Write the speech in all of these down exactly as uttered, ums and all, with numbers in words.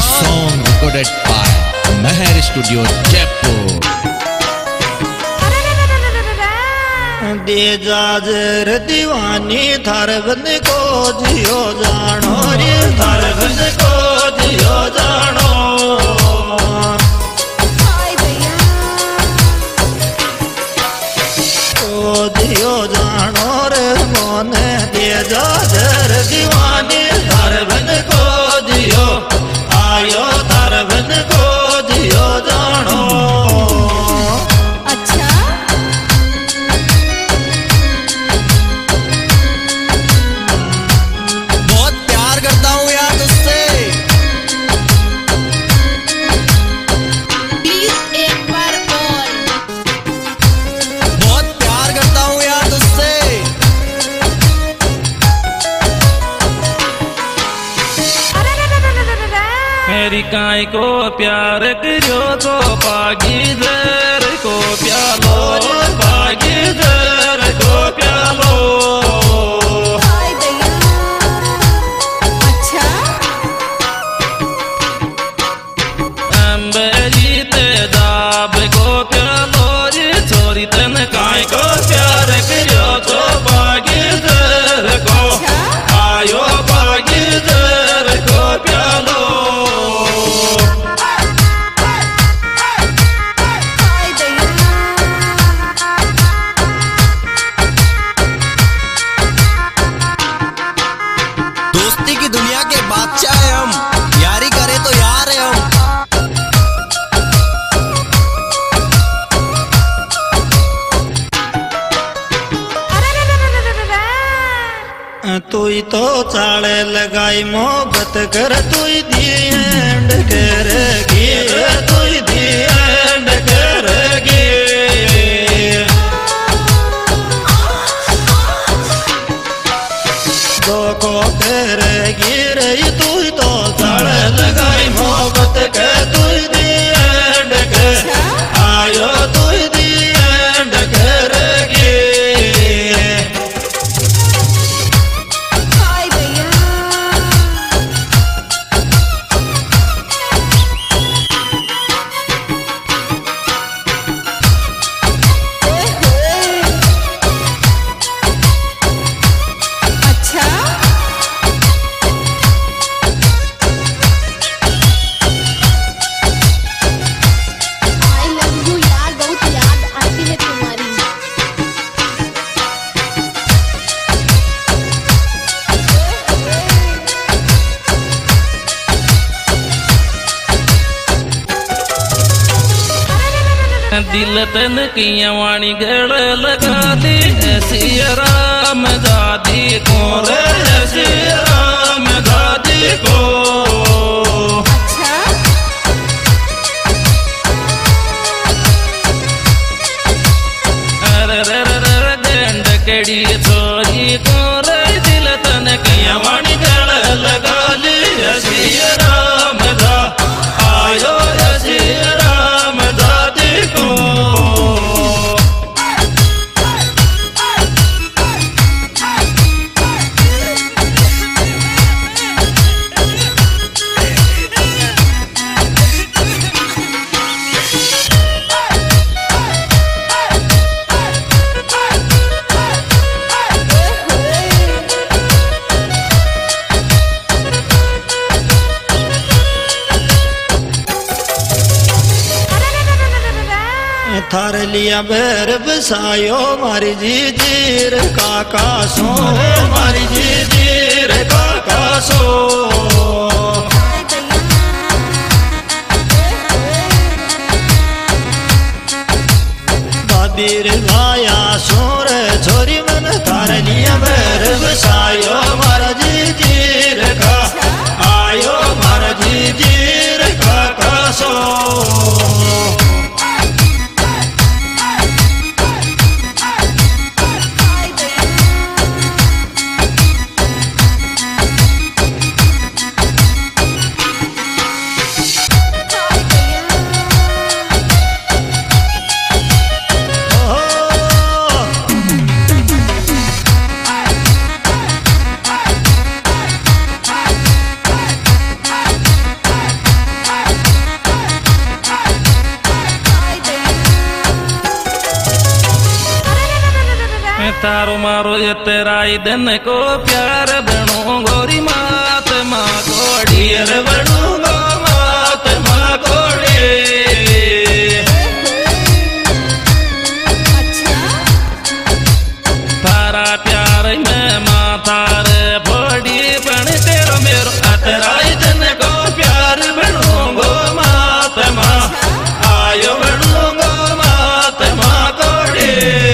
song recorded by Meher Studio, Jaipur. दे जाजर दीवानी थार बन को जियो जानो रे थार बन को जियो जानो को जियो जानो रे मोने दे जाजर दीवानी थार बन को जियो आयो थार बन को जियो जानो। मेरी काई को प्यार करो तो पागीज़र को प्यालो पागीज़र को प्यालो अच्छा अंबरी ते दाब को प्यालो रे छोरी तन काई को प्यार करो तो पागीज़र को आयो पागीज़र को प्यालो। दोस्ती की दुनिया के बादशाह है हम, यारी करे तो यार है हम। तू ही तो चाले लगाई मोहब्बत कर तू ही दी एंड करेगी तू ही दी एंड करेगी दो को करेगी रही तू ही तो चाले लगाई मोहब्बत कर तू ही दी एंड कर आयो तू ही दी एंड करेगी। दिल तन किया वाणी गड़ लगा दी ऐसी राम दादी को रे ऐसी राम दादी को अरे रे रे रे गंड कड़ी छोरी को रे दिल तन किया वाणी गड़ लगा दी ऐसी राम दा आयो ऐसी राम दादी को। थार लिया बैर बसायो मारी जी जीर काका सो मारी जी जीर काका सो बाबीर लाया सोर छोरी मन थार लिया बैर बसायो मारा जी जीर का आयो मारा जी जीर काका सो। मारो ये तेरा ही दिन को प्यार बनू गोरी मात माँ कोड़ी रे बनूंगो मात माँ कोड़ी। थारा प्यार में माता रे फोड़ी बन तेरो मेरो तेरा ही दिन को प्यार बनूंगो मात माँ आयो बनूंगो मात माँ कोड़ी।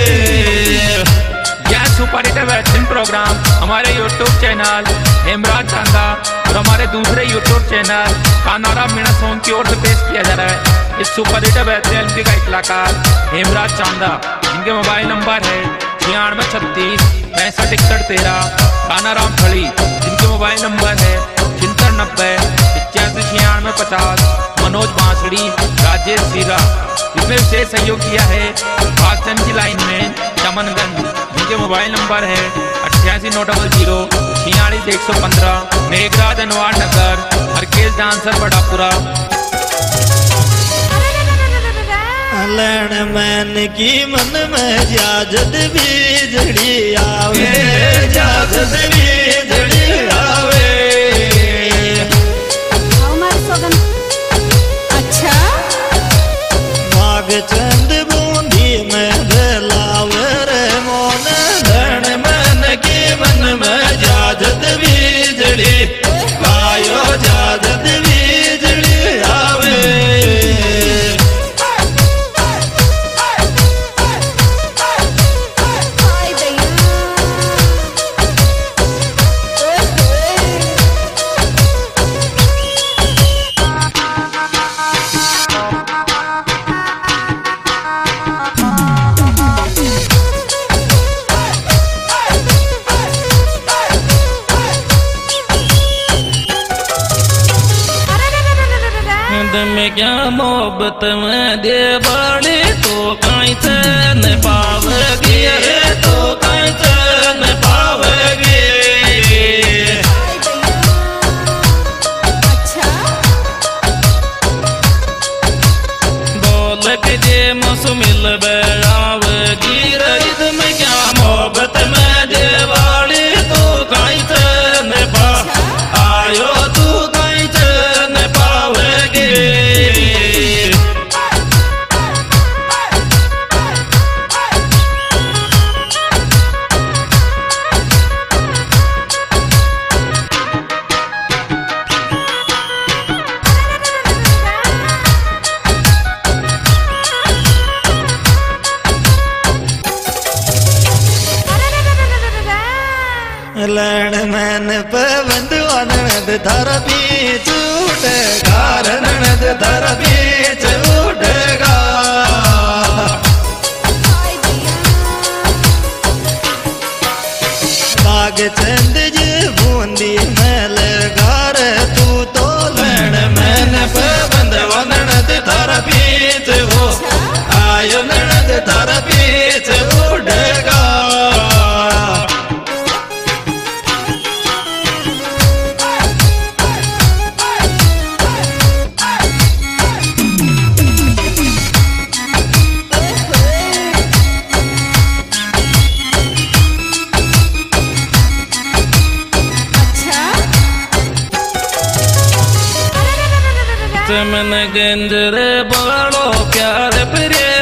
सुपर हिट वेस्टर्न प्रोग्राम हमारे यूट्यूब चैनल हेमराज चांदा और हमारे दूसरे YouTube channel Kanaram Meena song की ओर से पेश किया जा रहा है। इस सुपर हिट वेस्टर्न फिल्म का कलाकार हेमराज चांदा, इनके मोबाइल नंबर है छियानवे छत्तीस पैंसठ इकसठ तेरह। कानाराम खड़ी, जिनके मोबाइल नंबर है छिहत्तर नब्बे इक्यासी छियानवे पचास। मनोज बांसड़ी, राजेश सीरा, इसमें विशेष सहयोग किया है भागचंद की लाइन में चमनगंज, जिनके मोबाइल नंबर है अट्ठासी नौ डबल जीरो छियालीस एक सौ पंद्रह। मेघराज अनवार नगर, हरकेश डांसर बड़ापुरा। लैण मैन की मन में जाजद बीजड़ी आवे, जाजद बीजड़ी आवे। अच्छा चंद बूंदी में बेलावे रे मोन, धन मन की मन में जाजद बीजड़ी आयो, जाजद बीजड़ी आवे। में क्या मोहब्बत में दे बड़े तो कहीं से न पावेगी, अरे तो कहीं से न पावेगी। अच्छा बोल के जे मौसमिल बेरावेगी, रईद में क्या मोहब्बत में दे बड़े तो कहीं से न पा आयो, तू कहीं से न पावेगी। लैण मैन पे बंदवानद धर बीच उठेगा, ननद धर बीच उठेगा। बाग चंद जी बूंदी में लगा रे तू तो, लैण मैन पे बंदवानद धर बीच हो आयो, ननद धर बीच उठेगा। मन गंज रे बड़ो प्यार प्रिय